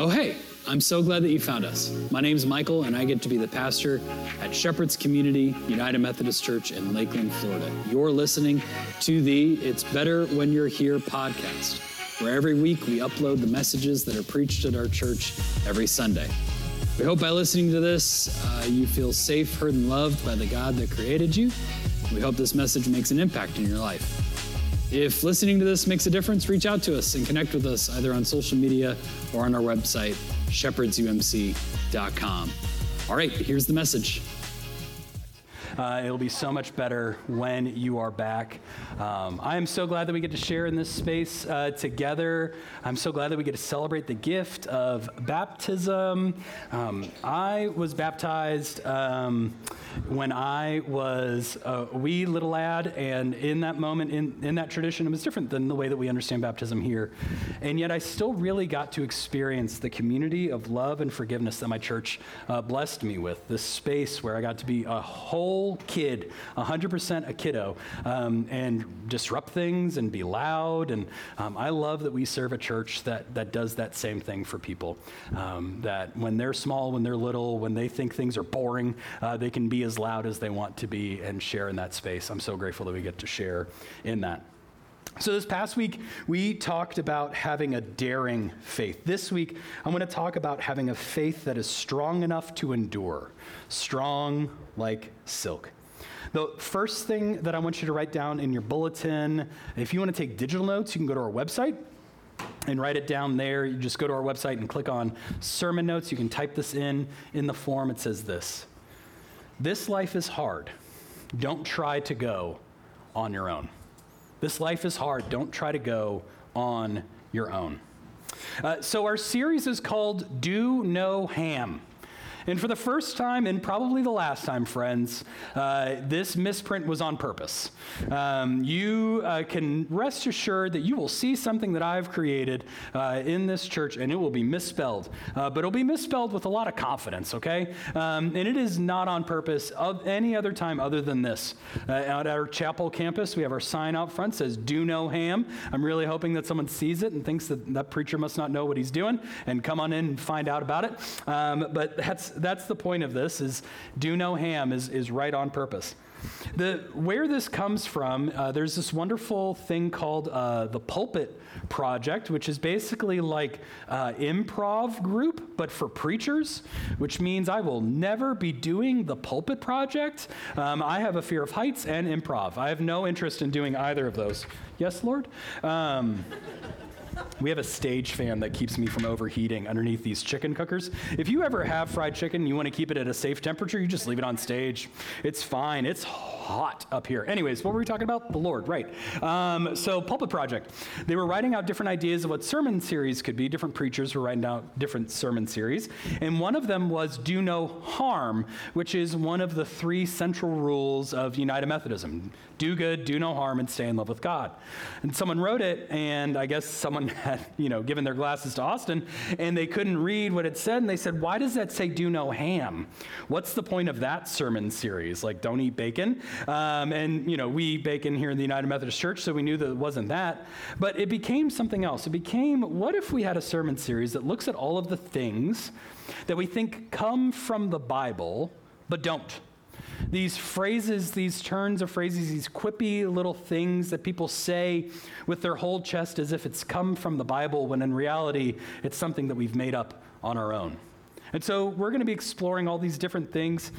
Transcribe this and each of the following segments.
Oh, hey, I'm so glad that you found us. My name's Michael, and I get to be the pastor at Shepherd's Community United Methodist Church in Lakeland, Florida. You're listening to the It's Better When You're Here podcast, where every week we upload the messages that are preached at our church every Sunday. We hope by listening to this, you feel safe, heard, and loved by the God that created you. We hope this message makes an impact in your life. If listening to this makes a difference, reach out to us and connect with us either on social media or on our website, shepherdsumc.com. All right, here's the message. It'll be so much better when you are back. I am so glad that we get to share in this space together. I'm so glad that we get to celebrate the gift of baptism. I was baptized when I was a wee little lad, and in that moment, in that tradition, it was different than the way that we understand baptism here. And yet I still really got to experience the community of love and forgiveness that my church blessed me with, this space where I got to be a whole kid, 100% a kiddo, and disrupt things and be loud. And I love that we serve a church that does that same thing for people, that when they're small, when they're little, when they think things are boring, they can be as loud as they want to be and share in that space. I'm so grateful that we get to share in that. So this past week, we talked about having a daring faith. This week, I'm going to talk about having a faith that is strong enough to endure, strong like silk. The first thing that I want you to write down in your bulletin, if you want to take digital notes, you can go to our website and write it down there. You just go to our website and click on sermon notes. You can type this in the form. It says this: "This life is hard. Don't try to go on your own." This life is hard. Don't try to go on your own. So our series is called Do No Ham. And for the first time, and probably the last time, friends, this misprint was on purpose. You can rest assured that you will see something that I've created in this church, and it will be misspelled. But it'll be misspelled with a lot of confidence, okay? And it is not on purpose of any other time other than this. At our chapel campus, we have our sign out front that says, Do No Ham. I'm really hoping that someone sees it and thinks that preacher must not know what he's doing, and come on in and find out about it. But that's the point of this, is Do No Ham is right on purpose. Where this comes from, there's this wonderful thing called the Pulpit Project, which is basically like improv group, but for preachers, which means I will never be doing the Pulpit Project. I have a fear of heights and improv. I have no interest in doing either of those. Yes, Lord? We have a stage fan that keeps me from overheating underneath these chicken cookers. If you ever have fried chicken and you want to keep it at a safe temperature, you just leave it on stage. It's fine. It's hot up here. Anyways, what were we talking about? The Lord, right. So Pulpit Project. They were writing out different ideas of what sermon series could be. Different preachers were writing out different sermon series. And one of them was Do No Harm, which is one of the 3 central rules of United Methodism. Do good, do no harm, and stay in love with God. And someone wrote it, and I guess someone had, given their glasses to Austin, and they couldn't read what it said, and they said, why does that say do no ham? What's the point of that sermon series? Like, don't eat bacon? And we eat bacon here in the United Methodist Church, so we knew that it wasn't that. But it became something else. It became, what if we had a sermon series that looks at all of the things that we think come from the Bible, but don't? These phrases, these turns of phrases, these quippy little things that people say with their whole chest as if it's come from the Bible, when in reality, it's something that we've made up on our own. And so we're going to be exploring all these different things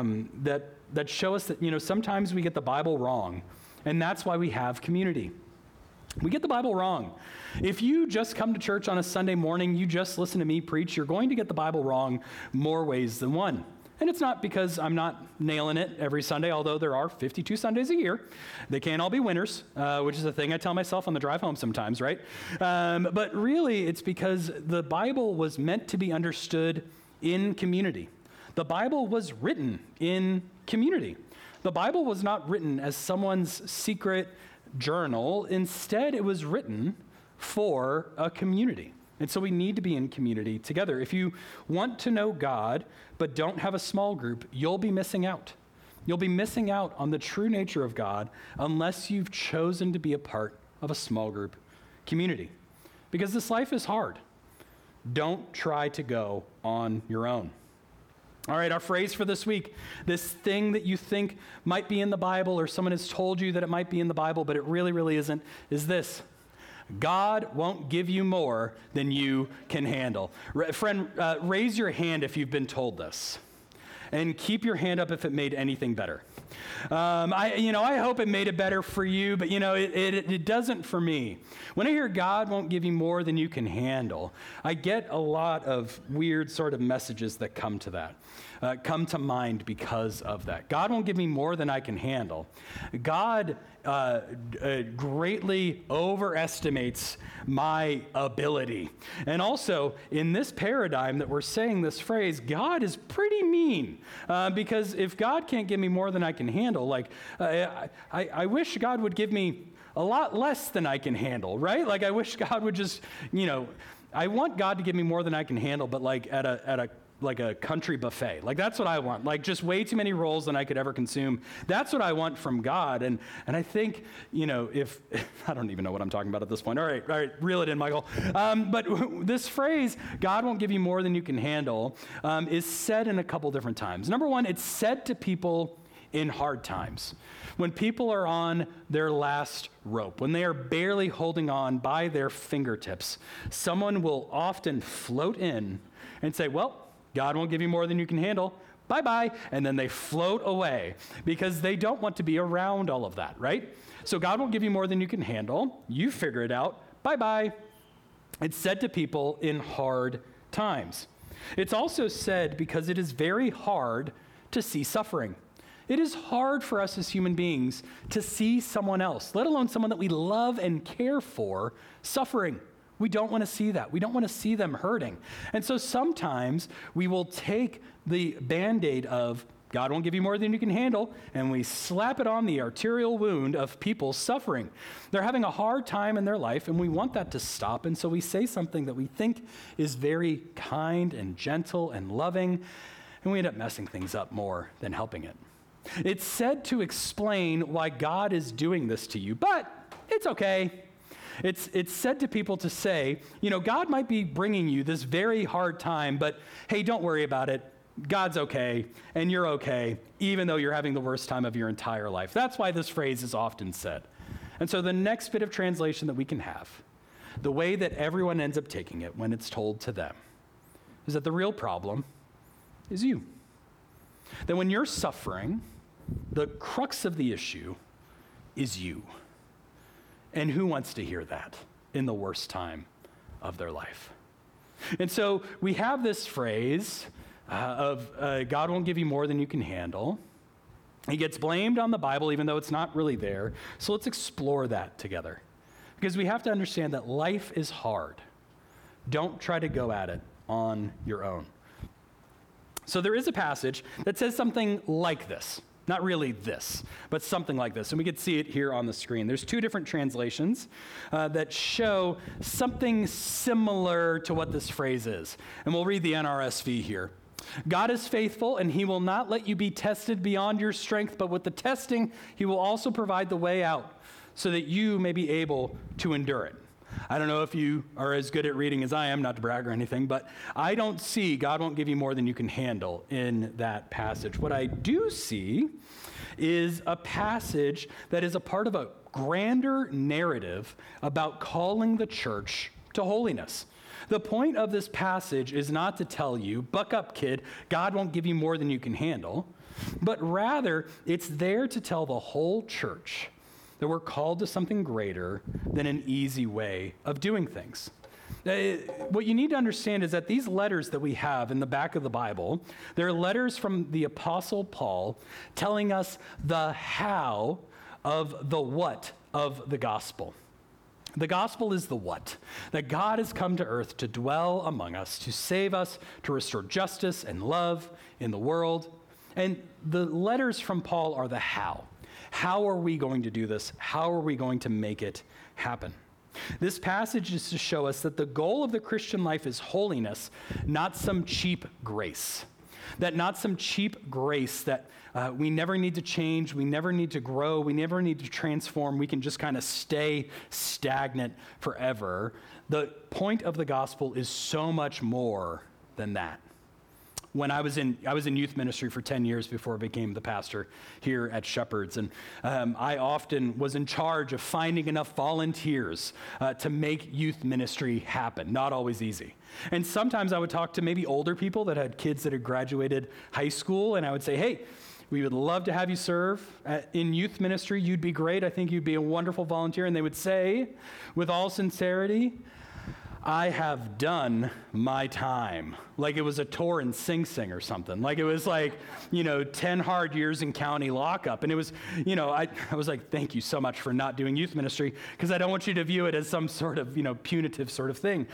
that show us that, sometimes we get the Bible wrong, and that's why we have community. We get the Bible wrong. If you just come to church on a Sunday morning, you just listen to me preach, you're going to get the Bible wrong more ways than one. And it's not because I'm not nailing it every Sunday, although there are 52 Sundays a year. They can't all be winners, which is a thing I tell myself on the drive home sometimes, right? But really, it's because the Bible was meant to be understood in community. The Bible was written in community. The Bible was not written as someone's secret journal. Instead, it was written for a community. And so we need to be in community together. If you want to know God, but don't have a small group, you'll be missing out. You'll be missing out on the true nature of God unless you've chosen to be a part of a small group community. Because this life is hard. Don't try to go on your own. All right, our phrase for this week, this thing that you think might be in the Bible or someone has told you that it might be in the Bible, but it really, really isn't, is this: God won't give you more than you can handle. Friend, raise your hand if you've been told this, and keep your hand up if it made anything better. I hope it made it better for you, but it doesn't for me. When I hear God won't give you more than you can handle, I get a lot of weird sort of messages that come to mind because of that. God won't give me more than I can handle. God greatly overestimates my ability. And also, in this paradigm that we're saying this phrase, God is pretty mean. Because if God can't give me more than I can handle, I wish God would give me a lot less than I can handle, right? I wish God would just, I want God to give me more than I can handle, but at a country buffet. That's what I want. Just way too many rolls than I could ever consume. That's what I want from God. And I think, if I don't even know what I'm talking about at this point. All right, reel it in, Michael. But this phrase, God won't give you more than you can handle, is said in a couple different times. Number one, it's said to people in hard times. When people are on their last rope, when they are barely holding on by their fingertips, someone will often float in and say, well, God won't give you more than you can handle. Bye-bye. And then they float away because they don't want to be around all of that, right? So God won't give you more than you can handle. You figure it out. Bye-bye. It's said to people in hard times. It's also said because it is very hard to see suffering. It is hard for us as human beings to see someone else, let alone someone that we love and care for, suffering. We don't want to see that. We don't want to see them hurting. And so sometimes we will take the Band-Aid of God won't give you more than you can handle, and we slap it on the arterial wound of people suffering. They're having a hard time in their life, and we want that to stop, and so we say something that we think is very kind and gentle and loving, and we end up messing things up more than helping it. It's said to explain why God is doing this to you, but it's okay. It's said to people to say, God might be bringing you this very hard time, but hey, don't worry about it. God's okay, and you're okay, even though you're having the worst time of your entire life. That's why this phrase is often said. And so the next bit of translation that we can have, the way that everyone ends up taking it when it's told to them, is that the real problem is you. That when you're suffering, the crux of the issue is you. And who wants to hear that in the worst time of their life? And so we have this phrase of God won't give you more than you can handle. It gets blamed on the Bible, even though it's not really there. So let's explore that together. Because we have to understand that life is hard. Don't try to go at it on your own. So there is a passage that says something like this. Not really this, but something like this. And we could see it here on the screen. There's two different translations that show something similar to what this phrase is. And we'll read the NRSV here. God is faithful, and he will not let you be tested beyond your strength, but with the testing, he will also provide the way out so that you may be able to endure it. I don't know if you are as good at reading as I am, not to brag or anything, but I don't see God won't give you more than you can handle in that passage. What I do see is a passage that is a part of a grander narrative about calling the church to holiness. The point of this passage is not to tell you, buck up, kid, God won't give you more than you can handle, but rather it's there to tell the whole church that we're called to something greater than an easy way of doing things. What you need to understand is that these letters that we have in the back of the Bible, they're letters from the Apostle Paul telling us the how of the what of the gospel. The gospel is the what, that God has come to earth to dwell among us, to save us, to restore justice and love in the world. And the letters from Paul are the how. How are we going to do this? How are we going to make it happen? This passage is to show us that the goal of the Christian life is holiness, not some cheap grace. That not some cheap grace that we never need to change, we never need to grow, we never need to transform, we can just kind of stay stagnant forever. The point of the gospel is so much more than that. When I was in youth ministry for 10 years before I became the pastor here at Shepherds, and I often was in charge of finding enough volunteers to make youth ministry happen. Not always easy. And sometimes I would talk to maybe older people that had kids that had graduated high school, and I would say, hey, we would love to have you serve in youth ministry. You'd be great. I think you'd be a wonderful volunteer. And they would say, with all sincerity, I have done my time. Like it was a tour in Sing Sing or something. Like it was like, 10 hard years in county lockup. And it was, I was like, thank you so much for not doing youth ministry, because I don't want you to view it as some sort of, punitive sort of thing.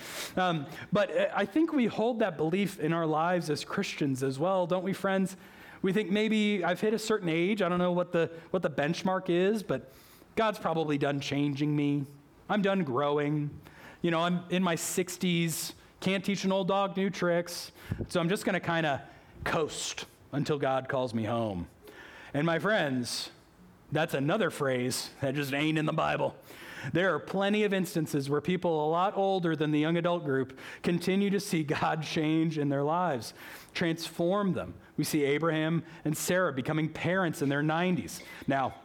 But I think we hold that belief in our lives as Christians as well, don't we, friends? We think maybe I've hit a certain age. I don't know what the benchmark is, but God's probably done changing me. I'm done growing. I'm in my 60s, can't teach an old dog new tricks, so I'm just going to kind of coast until God calls me home. And my friends, that's another phrase that just ain't in the Bible. There are plenty of instances where people a lot older than the young adult group continue to see God change in their lives, transform them. We see Abraham and Sarah becoming parents in their 90s. Now,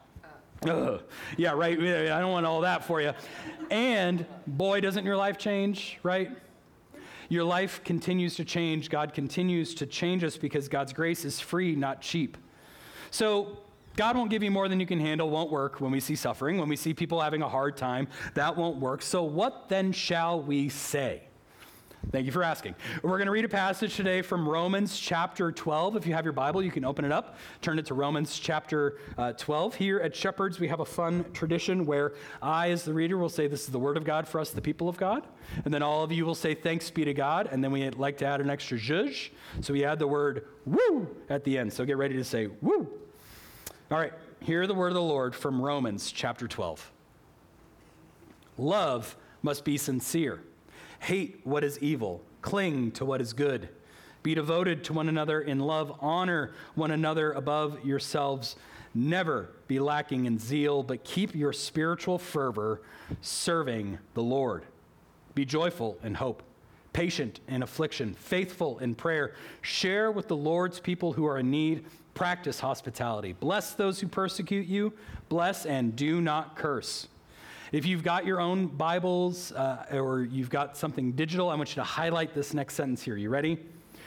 yeah, right. I don't want all that for you. And boy, doesn't your life change, right? Your life continues to change. God continues to change us because God's grace is free, not cheap. So God won't give you more than you can handle, won't work when we see suffering, when we see people having a hard time. That won't work. So what then shall we say? Thank you for asking. We're going to read a passage today from Romans chapter 12. If you have your Bible, you can open it up. Turn it to Romans chapter 12. Here at Shepherds, we have a fun tradition where I, as the reader, will say, this is the word of God for us, the people of God. And then all of you will say, thanks be to God. And then we like to add an extra zhuzh. So we add the word woo at the end. So get ready to say woo. All right, hear the word of the Lord from Romans chapter 12. Love must be sincere. Hate what is evil. Cling to what is good. Be devoted to one another in love. Honor one another above yourselves. Never be lacking in zeal, but keep your spiritual fervor serving the Lord. Be joyful in hope, patient in affliction, faithful in prayer. Share with the Lord's people who are in need. Practice hospitality. Bless those who persecute you. Bless and do not curse. If you've got your own Bibles or you've got something digital, I want you to highlight this next sentence here. You ready?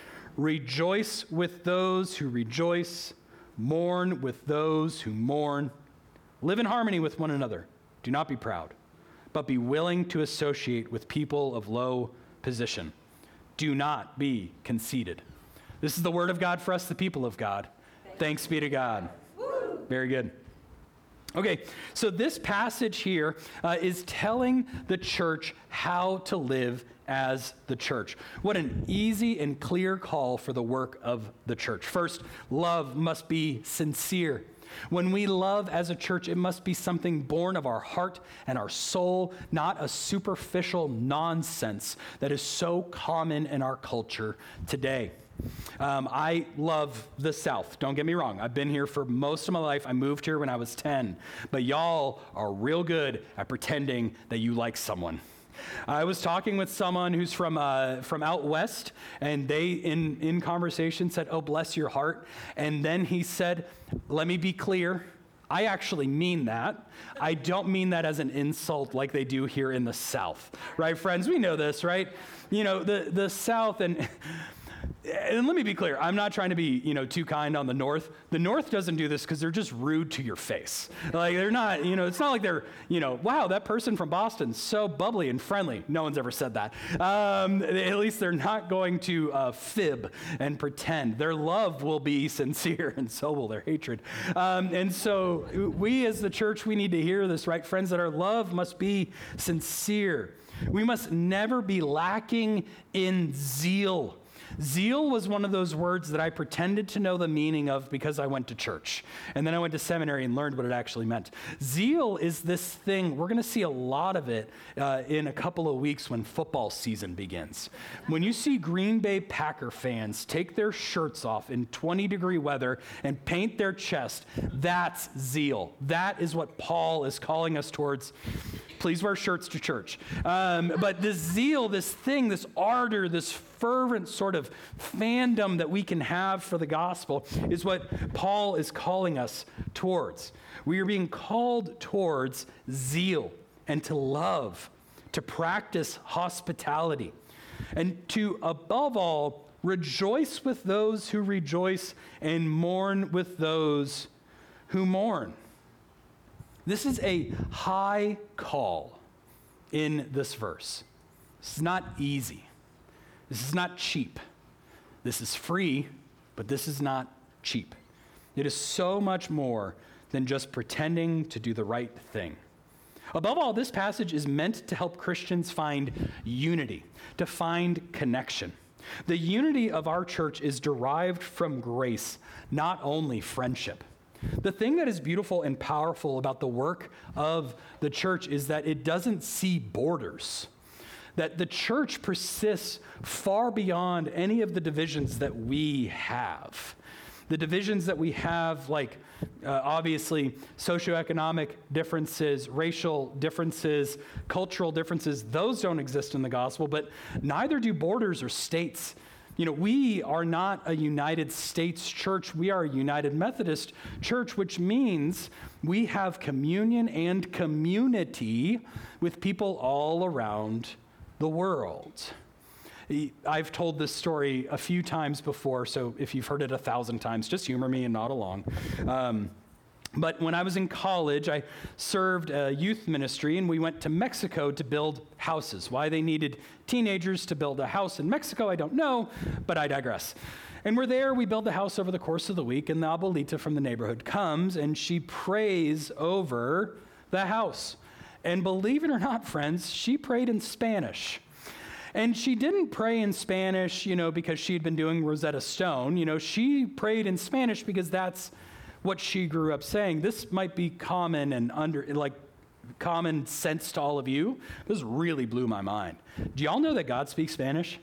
Rejoice with those who rejoice. Mourn with those who mourn. Live in harmony with one another. Do not be proud, but be willing to associate with people of low position. Do not be conceited. This is the word of God for us, the people of God. Thanks be to God. Very good. Okay, so this passage here is telling the church how to live as the church. What an easy and clear call for the work of the church. First, love must be sincere. When we love as a church, it must be something born of our heart and our soul, not a superficial nonsense that is so common in our culture today. I love the South. Don't get me wrong. I've been here for most of my life. I moved here when I was 10. But y'all are real good at pretending that you like someone. I was talking with someone who's from out west, and they, in conversation, said, "Oh, bless your heart." And then he said, "Let me be clear. I actually mean that. I don't mean that as an insult like they do here in the South." Right, friends? We know this, right? The South and let me be clear, I'm not trying to be, too kind on the North. The North doesn't do this because they're just rude to your face. Like, they're not, it's not like they're, wow, that person from Boston's so bubbly and friendly. No one's ever said that. At least they're not going to fib and pretend. Their love will be sincere, and so will their hatred. And so we as the church, we need to hear this, right, friends, that our love must be sincere. We must never be lacking in zeal. Zeal was one of those words that I pretended to know the meaning of because I went to church. And then I went to seminary and learned what it actually meant. Zeal is this thing, we're going to see a lot of it in a couple of weeks when football season begins. When you see Green Bay Packer fans take their shirts off in 20-degree weather and paint their chest, that's zeal. That is what Paul is calling us towards. Please wear shirts to church. But this zeal, this thing, this ardor, this fervent sort of fandom that we can have for the gospel is what Paul is calling us towards. We are being called towards zeal and to love, to practice hospitality, and to, above all, rejoice with those who rejoice and mourn with those who mourn. This is a high call in this verse. This is not easy. This is not cheap. This is free, but this is not cheap. It is so much more than just pretending to do the right thing. Above all, this passage is meant to help Christians find unity, to find connection. The unity of our church is derived from grace, not only friendship. The thing that is beautiful and powerful about the work of the church is that it doesn't see borders, that the church persists far beyond any of the divisions that we have. The divisions that we have, like obviously socioeconomic differences, racial differences, cultural differences, those don't exist in the gospel, but neither do borders or states. You know, we are not a United States church. We are a United Methodist church, which means we have communion and community with people all around the world. I've told this story a few times before, so if you've heard it 1,000 times, just humor me and nod along. But when I was in college, I served a youth ministry, and we went to Mexico to build houses. Why they needed teenagers to build a house in Mexico, I don't know, but I digress. And we're there, we build the house over the course of the week, and the abuelita from the neighborhood comes, and she prays over the house. And believe it or not, friends, she prayed in Spanish. And she didn't pray in Spanish, because she had been doing Rosetta Stone. She prayed in Spanish because that's what she grew up saying. This might be common and common sense to all of you. This really blew my mind. Do y'all know that God speaks Spanish?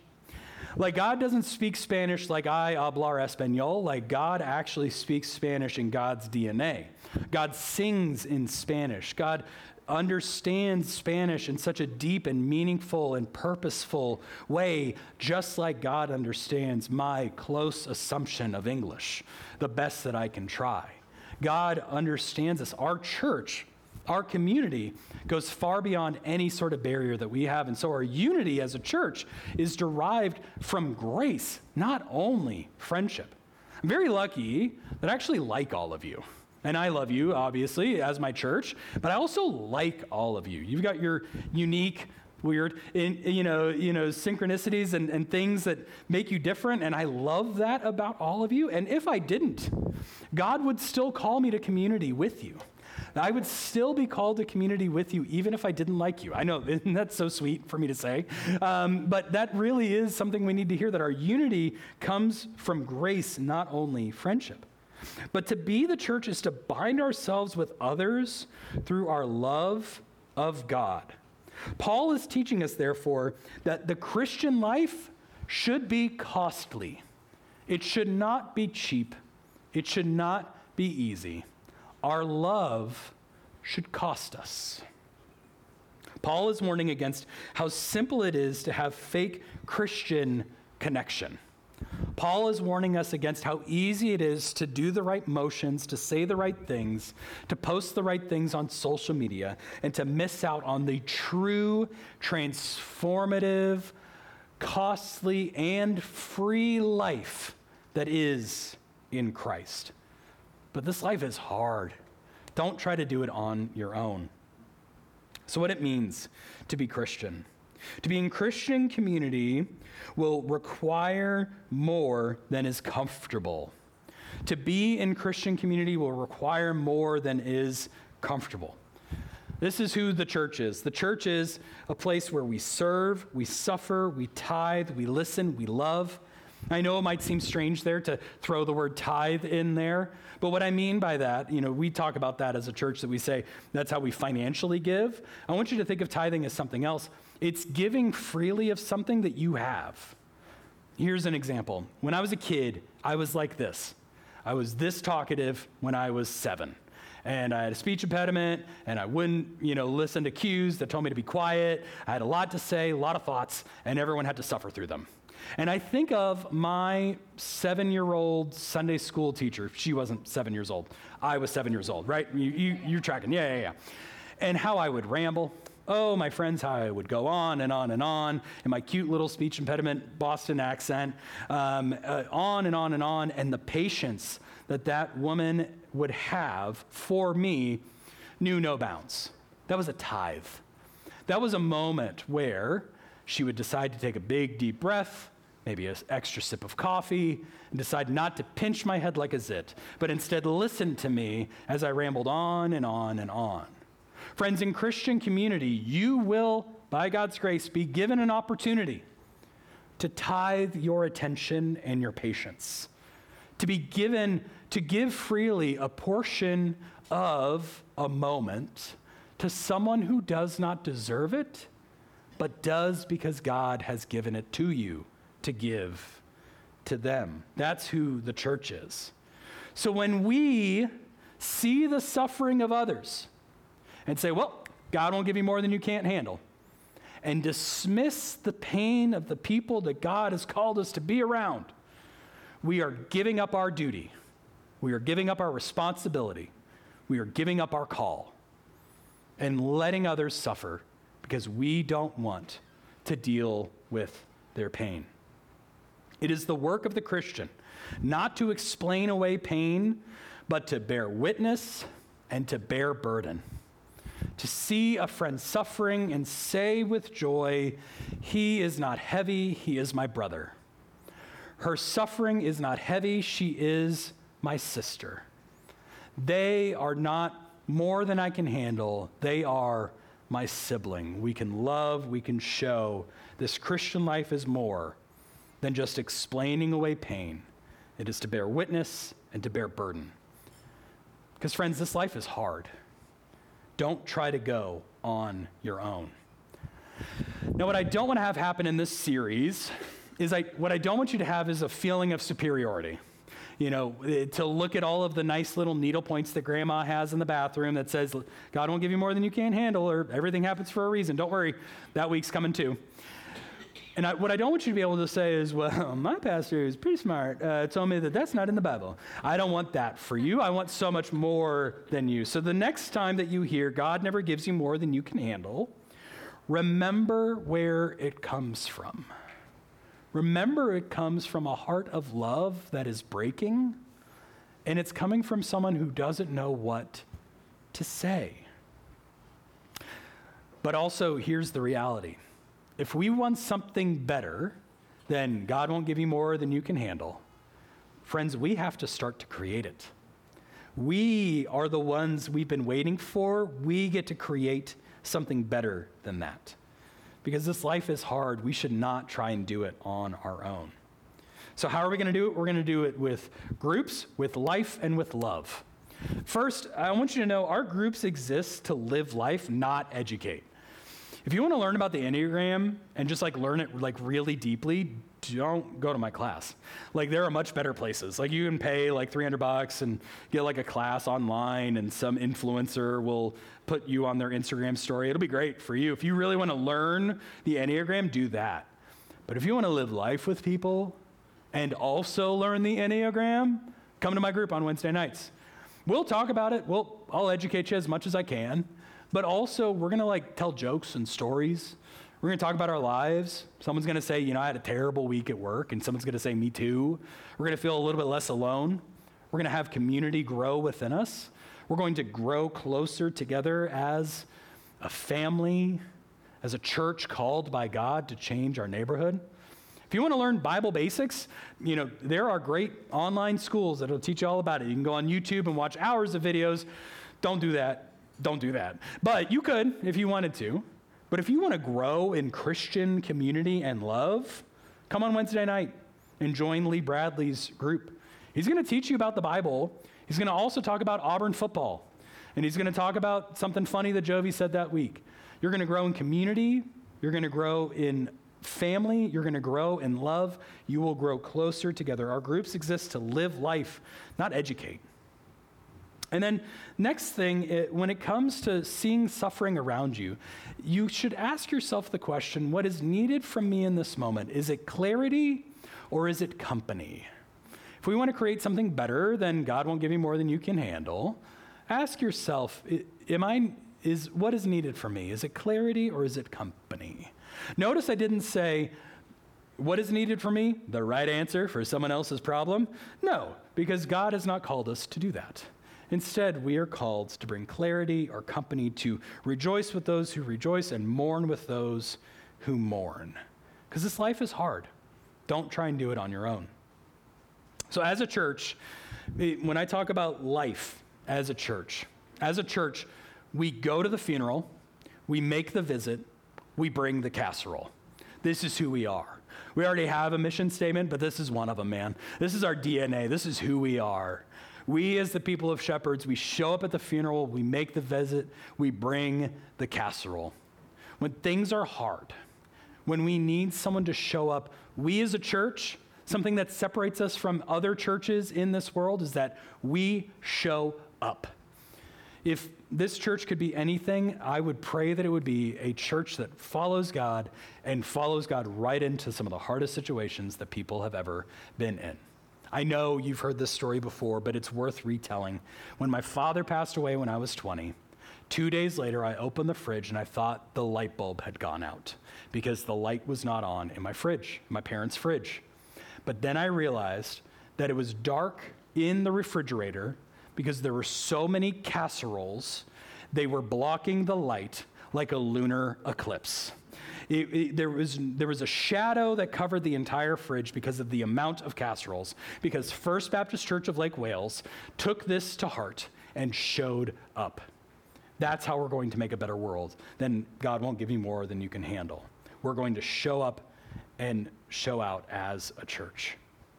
God doesn't speak Spanish like I hablar español. God actually speaks Spanish in God's DNA. God sings in Spanish. God understands Spanish in such a deep and meaningful and purposeful way, just like God understands my close assumption of English, the best that I can try. God understands us. Our church, our community, goes far beyond any sort of barrier that we have. And so our unity as a church is derived from grace, not only friendship. I'm very lucky that I actually like all of you. And I love you, obviously, as my church, but I also like all of you. You've got your unique, weird, synchronicities and things that make you different, and I love that about all of you. And if I didn't, God would still call me to community with you. I would still be called to community with you, even if I didn't like you. I know, isn't that so sweet for me to say? But that really is something we need to hear, that our unity comes from grace, not only friendship. But to be the church is to bind ourselves with others through our love of God. Paul is teaching us, therefore, that the Christian life should be costly. It should not be cheap. It should not be easy. Our love should cost us. Paul is warning against how simple it is to have fake Christian connection. Paul is warning us against how easy it is to do the right motions, to say the right things, to post the right things on social media, and to miss out on the true, transformative, costly, and free life that is in Christ. But this life is hard. Don't try to do it on your own. So what it means to be Christian. To be in Christian community will require more than is comfortable. To be in Christian community will require more than is comfortable. This is who the church is. The church is a place where we serve, we suffer, we tithe, we listen, we love. I know it might seem strange there to throw the word tithe in there, but what I mean by that, we talk about that as a church that we say that's how we financially give. I want you to think of tithing as something else. It's giving freely of something that you have. Here's an example. When I was a kid, I was like this. I was this talkative when I was 7. And I had a speech impediment, and I wouldn't, listen to cues that told me to be quiet. I had a lot to say, a lot of thoughts, and everyone had to suffer through them. And I think of my 7-year-old Sunday school teacher. She wasn't 7 years old. I was 7 years old, right? You're tracking. Yeah. And how I would ramble. Oh, my friends, how I would go on and on and on in my cute little speech impediment Boston accent, on and on and on. And the patience that woman would have for me knew no bounds. That was a tithe. That was a moment where she would decide to take a big, deep breath, maybe an extra sip of coffee, and decide not to pinch my head like a zit, but instead listen to me as I rambled on and on and on. Friends, in Christian community, you will, by God's grace, be given an opportunity to tithe your attention and your patience, to give freely a portion of a moment to someone who does not deserve it, but does because God has given it to you to give to them. That's who the church is. So when we see the suffering of others and say, well, God won't give you more than you can't handle, and dismiss the pain of the people that God has called us to be around, we are giving up our duty. We are giving up our responsibility. We are giving up our call and letting others suffer because we don't want to deal with their pain. It is the work of the Christian not to explain away pain, but to bear witness and to bear burden. To see a friend suffering and say with joy, he is not heavy, he is my brother. Her suffering is not heavy, she is my sister. They are not more than I can handle. They are my sibling. We can love, we can show. This Christian life is more than just explaining away pain. It is to bear witness and to bear burden. Because friends, this life is hard. Don't try to go on your own. Now, what I don't want to have happen in this series is what I don't want you to have is a feeling of superiority. To look at all of the nice little needle points that grandma has in the bathroom that says, God won't give you more than you can handle, or everything happens for a reason. Don't worry, that week's coming too. And what I don't want you to be able to say is, well, my pastor is pretty smart, told me that that's not in the Bible. I don't want that for you. I want so much more than you. So the next time that you hear God never gives you more than you can handle, remember where it comes from. Remember it comes from a heart of love that is breaking, and it's coming from someone who doesn't know what to say. But also, here's the reality. If we want something better, then God won't give you more than you can handle. Friends, we have to start to create it. We are the ones we've been waiting for. We get to create something better than that. Because this life is hard, we should not try and do it on our own. So how are we going to do it? We're going to do it with groups, with life, and with love. First, I want you to know our groups exist to live life, not educate. If you want to learn about the Enneagram and just learn it really deeply, don't go to my class. There are much better places. You can pay $300 and get a class online, and some influencer will put you on their Instagram story. It'll be great for you. If you really want to learn the Enneagram, do that. But if you want to live life with people and also learn the Enneagram, come to my group on Wednesday nights. We'll talk about it. I'll educate you as much as I can. But also, we're going to tell jokes and stories. We're going to talk about our lives. Someone's going to say, I had a terrible week at work, and someone's going to say, me too. We're going to feel a little bit less alone. We're going to have community grow within us. We're going to grow closer together as a family, as a church called by God to change our neighborhood. If you want to learn Bible basics, there are great online schools that will teach you all about it. You can go on YouTube and watch hours of videos. Don't do that. Don't do that. But you could if you wanted to. But if you want to grow in Christian community and love, come on Wednesday night. and join Lee Bradley's group. He's going to teach you about the Bible. He's going to also talk about Auburn football. And he's going to talk about something funny that Jovi said that week. You're going to grow in community. You're going to grow in family. You're going to grow in love. You will grow closer together. Our groups exist to live life, not educate. And then next thing, when it comes to seeing suffering around you, you should ask yourself the question, what is needed from me in this moment? Is it clarity or is it company? If we want to create something better, then God won't give you more than you can handle. Ask yourself, what is needed from me? Is it clarity or is it company? Notice I didn't say, what is needed for me? The right answer for someone else's problem? No, because God has not called us to do that. Instead, we are called to bring clarity or company, to rejoice with those who rejoice and mourn with those who mourn. Because this life is hard. Don't try and do it on your own. So as a church, when I talk about life as a church, we go to the funeral, we make the visit, we bring the casserole. This is who we are. We already have a mission statement, but this is one of them, man. This is our DNA. This is who we are. We, as the people of Shepherds, we show up at the funeral, we make the visit, we bring the casserole. When things are hard, when we need someone to show up, we as a church, something that separates us from other churches in this world is that we show up. If this church could be anything, I would pray that it would be a church that follows God and follows God right into some of the hardest situations that people have ever been in. I know you've heard this story before, but it's worth retelling. When my father passed away when I was 20, 2 days later, I opened the fridge and I thought the light bulb had gone out because the light was not on in my fridge, my parents' fridge. But then I realized that it was dark in the refrigerator because there were so many casseroles, they were blocking the light like a lunar eclipse. There was a shadow that covered the entire fridge because of the amount of casseroles, because First Baptist Church of Lake Wales took this to heart and showed up. That's how we're going to make a better world. Then God won't give you more than you can handle. We're going to show up and show out as a church.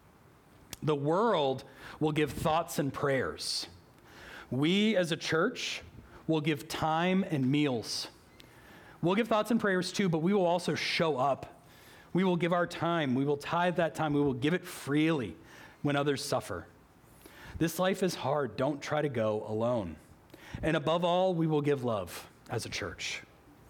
The world will give thoughts and prayers. We as a church will give time and meals. We'll give thoughts and prayers too, but we will also show up. We will give our time. We will tithe that time. We will give it freely when others suffer. This life is hard. Don't try to go alone. And above all, we will give love as a church.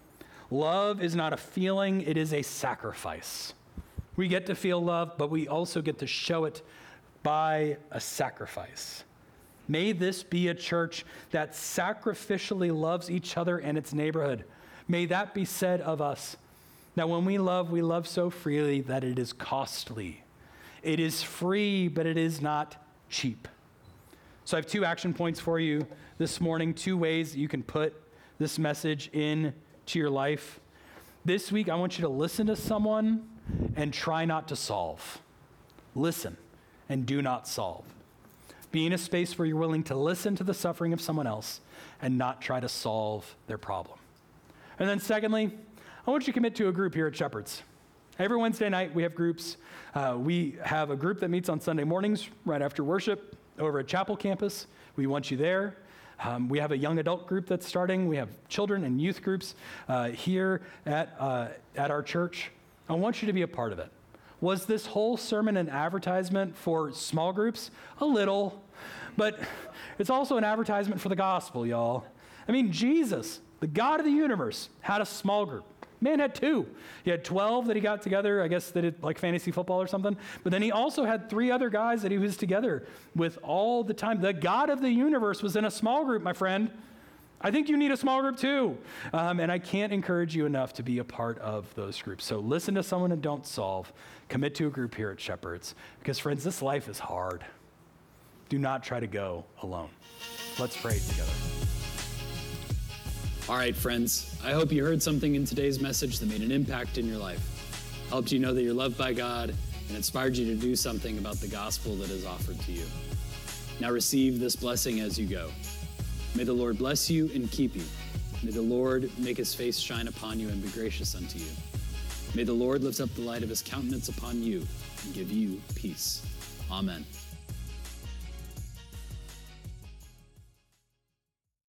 Love is not a feeling, it is a sacrifice. We get to feel love, but we also get to show it by a sacrifice. May this be a church that sacrificially loves each other and its neighborhood. May that be said of us. Now, when we love so freely that it is costly. It is free, but it is not cheap. So I have 2 action points for you this morning, 2 ways that you can put this message into your life. This week, I want you to listen to someone and try not to solve. Listen and do not solve. Be in a space where you're willing to listen to the suffering of someone else and not try to solve their problem. And then secondly, I want you to commit to a group here at Shepherds. Every Wednesday night, we have groups. We have a group that meets on Sunday mornings right after worship over at Chapel Campus. We want you there. We have a young adult group that's starting. We have children and youth groups here at our church. I want you to be a part of it. Was this whole sermon an advertisement for small groups? A little, but it's also an advertisement for the gospel, y'all. I mean, Jesus, the God of the universe, had a small group. Man had 2. He had 12 that he got together, I guess they did like fantasy football or something. But then he also had 3 other guys that he was together with all the time. The God of the universe was in a small group, my friend. I think you need a small group too. And I can't encourage you enough to be a part of those groups. So listen to someone and don't solve. Commit to a group here at Shepherds. Because friends, this life is hard. Do not try to go alone. Let's pray together. All right, friends, I hope you heard something in today's message that made an impact in your life, helped you know that you're loved by God, and inspired you to do something about the gospel that is offered to you. Now receive this blessing as you go. May the Lord bless you and keep you. May the Lord make his face shine upon you and be gracious unto you. May the Lord lift up the light of his countenance upon you and give you peace. Amen.